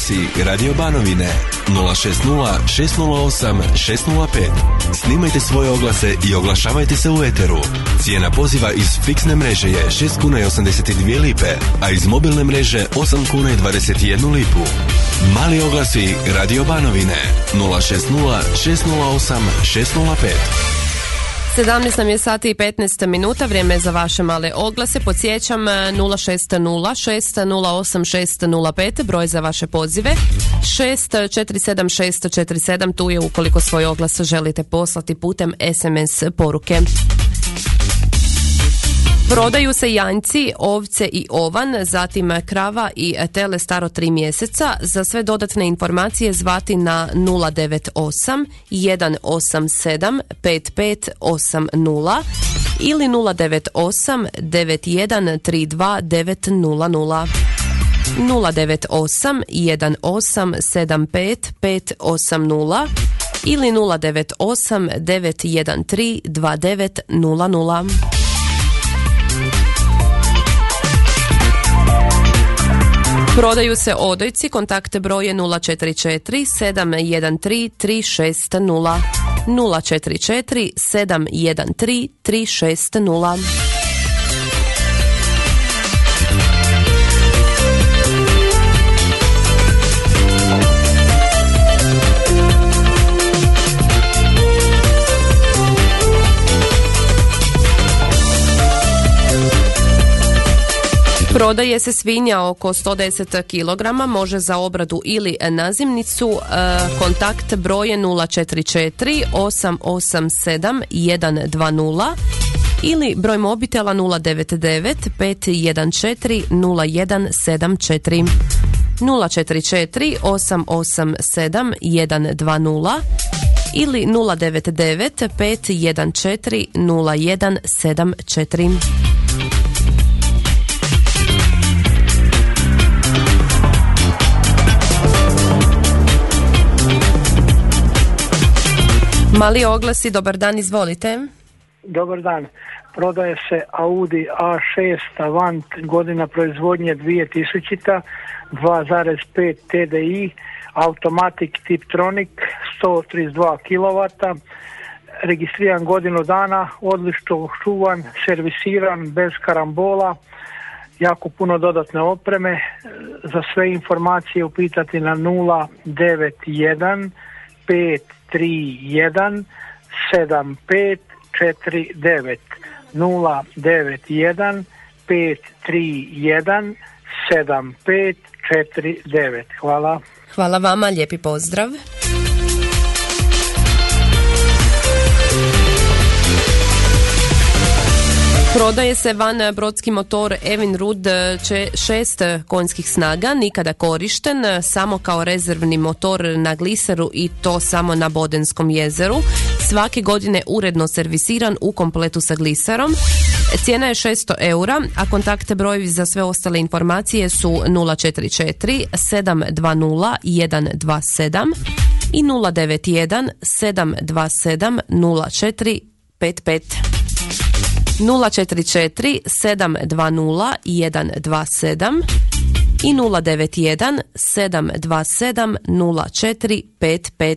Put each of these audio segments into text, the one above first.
oglasi Radio Banovine 060 608 605. Snimajte svoje oglase i oglašavajte se u eteru. Cijena poziva iz fiksne mreže je 6 kuna i 82 lipe, a iz mobilne mreže 8 kuna i 21 lipu. Mali oglasi Radio Banovine 060 608 605. 17 nam je sati i 15 minuta, vrijeme je za vaše male oglase. Podsjećam 060 608 605, broj za vaše pozive 647 647, tu je ukoliko svoj oglas želite poslati putem SMS poruke. Prodaju se janjci, ovce i ovan, zatim krava i tele staro 3 mjeseca. Za sve dodatne informacije zvati na 098 187 5580 ili 098 9132 900. 098 1875 580 ili 098 913 2900. Prodaju se odojci, kontakte broje 044 713 360 044 713 360. Prodaje se svinja oko 110 kg, može za obradu ili nazimnicu. Kontakt broje 044 887 120 ili broj mobitela 099 514 0174. 044 887 120 ili 099 514 0174. Mali oglasi, dobar dan, izvolite. Dobar dan. Prodaje se Audi A6 Avant, godina proizvodnje 2000, 2,5 TDI, automatik Tiptronic, 132 kW, registriran godinu dana, odlično čuvan, servisiran, bez karambola, jako puno dodatne opreme. Za sve informacije upitati na 091 531 7549 091 531 7549. Hvala. Hvala vama, lijepi pozdrav. Prodaje se van brodski motor Evinrude 6 konjskih snaga, nikada korišten, samo kao rezervni motor na gliseru i to samo na Bodenskom jezeru. Svake godine uredno servisiran u kompletu sa gliserom. Cijena je 600 eura, a kontakte brojevi za sve ostale informacije su 044 720 127 i 091 727 0455. 044 720 127 i 091 727 0455.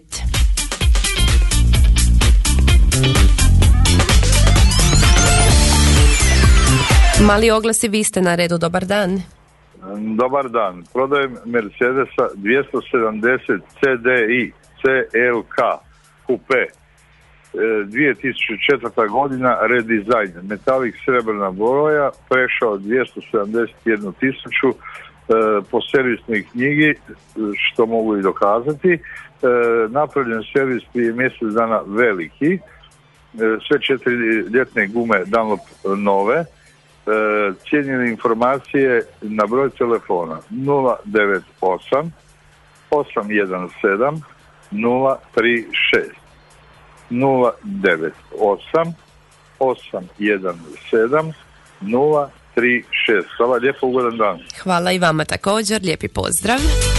Mali oglasi, vi ste na redu, dobar dan. Dobar dan, prodajem Mercedesa 270 CDI CLK Coupe, 2004. godina, redizajn, metalik srebrna boja, prešao 271 tisuću po servisnoj knjigi, što mogu i dokazati. Napravljen servis prije mjesec dana veliki, sve 4 ljetne gume Dunlop nove. Cijenjene informacije na broj telefona 098 817 036 098 817 036. Hvala lijepo, ugodan dan. Hvala i vama također, lijepi pozdrav.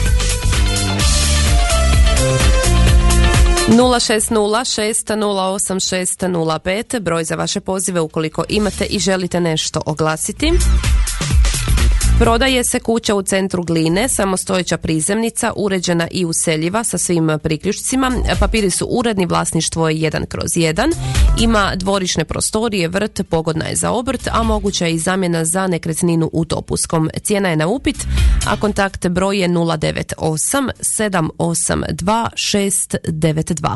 060608605, broj za vaše pozive ukoliko imate i želite nešto oglasiti. Prodaje se kuća u centru Gline, samostojeća prizemnica, uređena i useljiva sa svim priključcima. Papiri su uredni, vlasništvo je 1/1. Ima dvorišne prostorije, vrt, pogodna je za obrt, a moguća je i zamjena za nekretninu u Topuskom. Cijena je na upit, a kontakt broj je 098 782 692.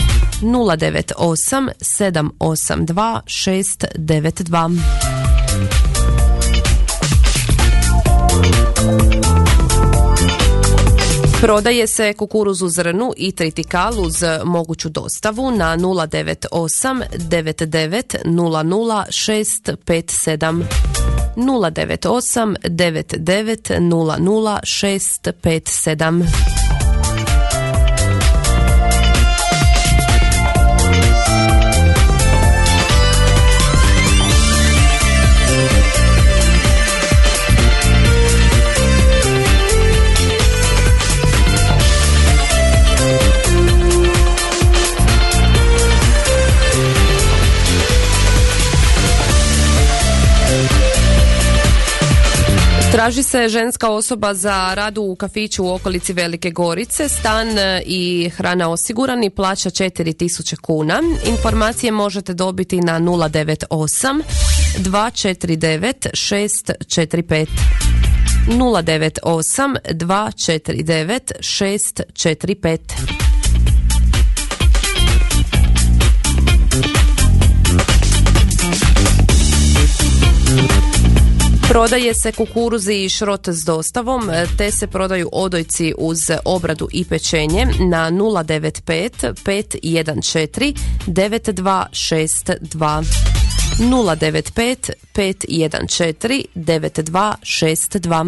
098 782 692. Prodaje se kukuruz u zrnu i tritikal uz moguću dostavu na 098 99 00 657. 098 99 00 657. Traži se ženska osoba za rad u kafiću u okolici Velike Gorice, stan i hrana osigurani, plaća 4.000 kuna. Informacije možete dobiti na 098 249 645. 098 249 645. Prodaje se kukuruzi i šrot s dostavom, te se prodaju odojci uz obradu i pečenje na 095 514 9262. 095 514 9262.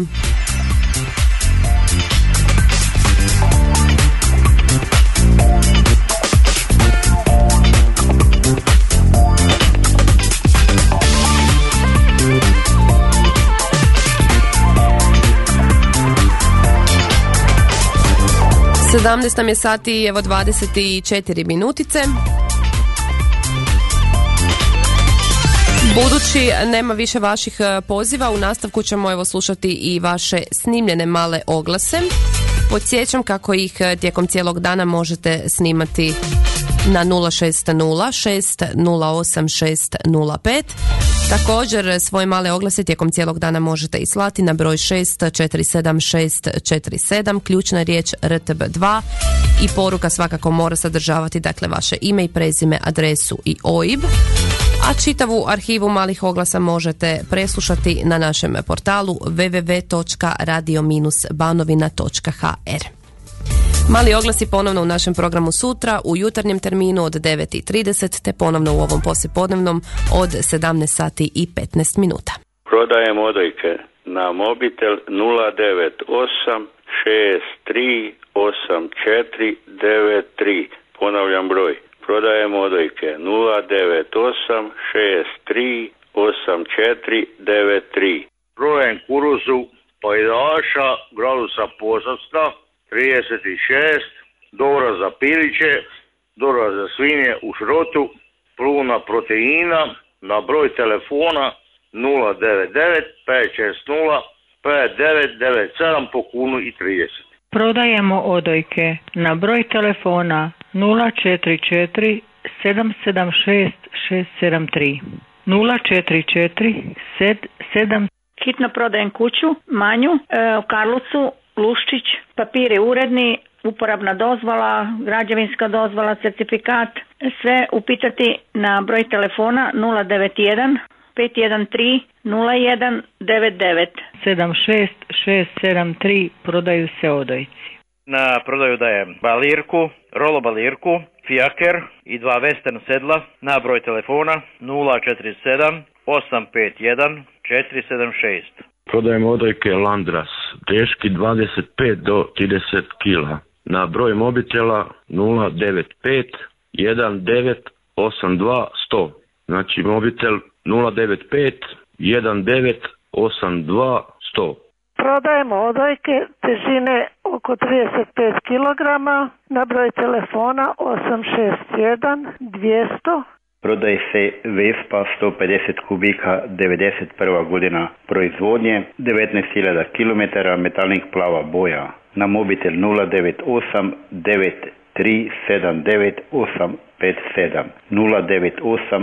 Sedamnaest nam je sati, evo 24 minutice. Budući nema više vaših poziva, u nastavku ćemo evo slušati i vaše snimljene male oglase. Podsjećam kako ih tijekom cijelog dana možete snimati na 060 608 605. Također svoje male oglase tijekom cijelog dana možete i slati na broj 647647, ključna riječ RTB2 i poruka svakako mora sadržavati dakle vaše ime i prezime, adresu i OIB. A čitavu arhivu malih oglasa možete preslušati na našem portalu www.radio-banovina.hr. Mali oglasi ponovno u našem programu sutra, u jutarnjem terminu od 9:30, te ponovno u ovom poslijepodnevnom od 17:15 minuta. Prodajem odojke na mobitel 098 63 84 93. Ponavljam broj. Prodajem odojke 098 63 84 93. Prodajem kuruzu pajdaša, gradusa Posavska, 36, dobra za piliće, dobra za svinje u šrotu, pluna proteina, na broj telefona 099 560 5997 po kunu i 30. Prodajemo odojke na broj telefona 044 776 673. 044 7. Hitno prodajem kuću, manju, u Karlovcu, Luščić, papiri uredni, uporabna dozvola, građevinska dozvola, certifikat, sve upitati na broj telefona 091 513 0199. 76673 prodaju se odojci. Na prodaju dajem balirku, rolo balirku, fijaker i 2 western sedla na broj telefona 047 851 476. Prodajem odojke Landras, teški 25 do 30 kila. Na broj mobitela 095 19 82 100. Znači mobitel 095 19 82 100. Prodajemo odojke težine oko 35 kg na broj telefona 861 200 Prodaje se Vespa 150 kubika, 91. godina proizvodnje, 19.000 km, metalnih plava boja. Na mobitel 098 9379 857 098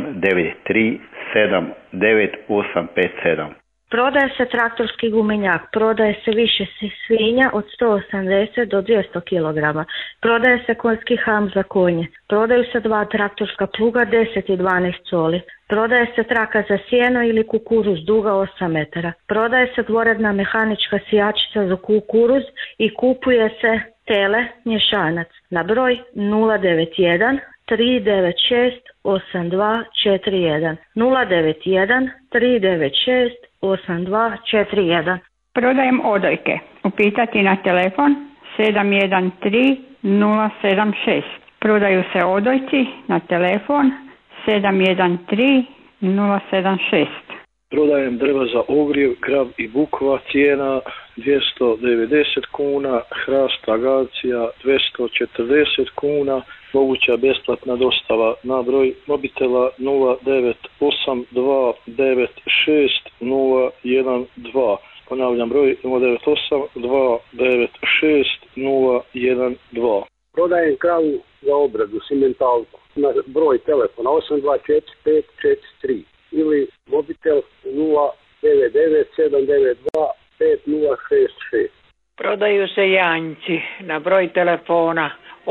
9379 857. Prodaje se traktorski gumenjak, prodaje se više svinja od 180 do 200 kg, prodaje se konjski ham za konje, prodaju se 2 traktorska pluga 10 i 12 coli, prodaje se traka za sjeno ili kukuruz duga 8 metara, prodaje se dvoredna mehanička sijačica za kukuruz i kupuje se tele mješanac na broj 091 396 8241 091 396 8241. Prodajem odojke. Upitati na telefon 713 076. Prodaju se odojci na telefon 713 076. Prodajem drva za ogrjev, grab i bukva, cijena 290 kuna, hrast agacija 240 kuna, moguća besplatna dostava na broj mobitela 0982960012. Ponavljam broj 0982960012. Prodajem kravu za obradu, simentalku, na broj telefona 824543 ili mobitel 0997925066. Prodaju se janjci na broj telefona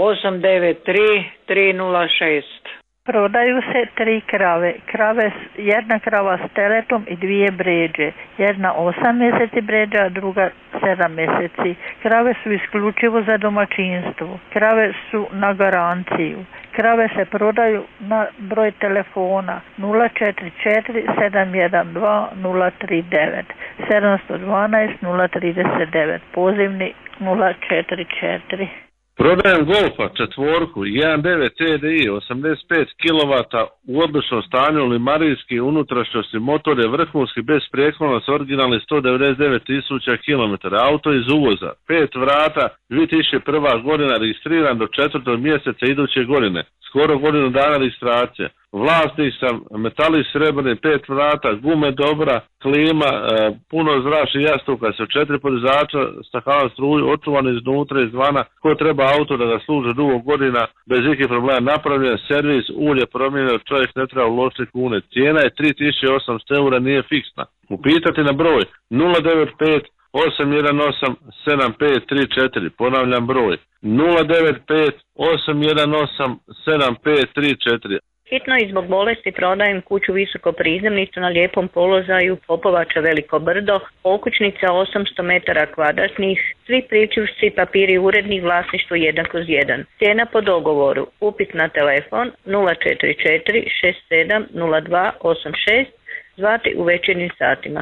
893306. Prodaju se 3 krave, jedna krava s teletom i 2 bređe, jedna 8 mjeseci bređa, a druga 7 mjeseci. Krave su isključivo za domaćinstvo, krave su na garanciju. Krave se prodaju na broj telefona 044 712 039 712 039, pozivni 044. Prodajem Golfa četvorku 1.9 TDI 85 kW u odličnom stanju, limarijski, unutrašnjosti, motor je vrhunski bez prijeklona s originalni 199.000 km. Auto iz uvoza, 5 vrata, 2001. godina, registriran do 4. mjeseca iduće godine. Skoro godinu dana registracije. Vlasnik sam, metali srebrni, 5 vrata, gume dobra, klima, puno zračnih jastuka, sa 4 podizača, stakala struju, očuvan iznutra i izvana. Ko treba auto da ga služe dugo godina, bez ikih problema, napravljen servis, ulje promijenio, čovjek ne treba uložiti kune. Cijena je 3.800 eura, nije fiksna. Upitati na broj 095 818 7534, ponavljam broj 095 818 7534. Hitno i zbog bolesti prodajem kuću Visoko prizemnicu na lijepom položaju Popovača Veliko Brdo, okućnica 800 metara kvadratnih, svi pričuvci, papiri uredni, vlasništvo 1/1. Cijena po dogovoru, upit na telefon 044 67 02 86, zvati u večernjim satima.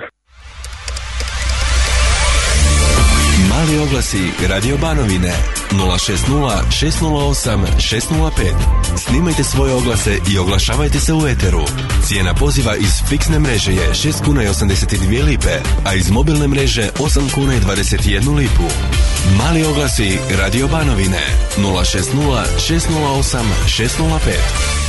Mali oglasi Radio Banovine 060 608 605. Snimajte svoje oglase i oglašavajte se u eteru. Cijena poziva iz fiksne mreže je 6 kuna i 82 lipe, a iz mobilne mreže 8 kuna i 21 lipu. Mali oglasi Radio Banovine 060 608 605.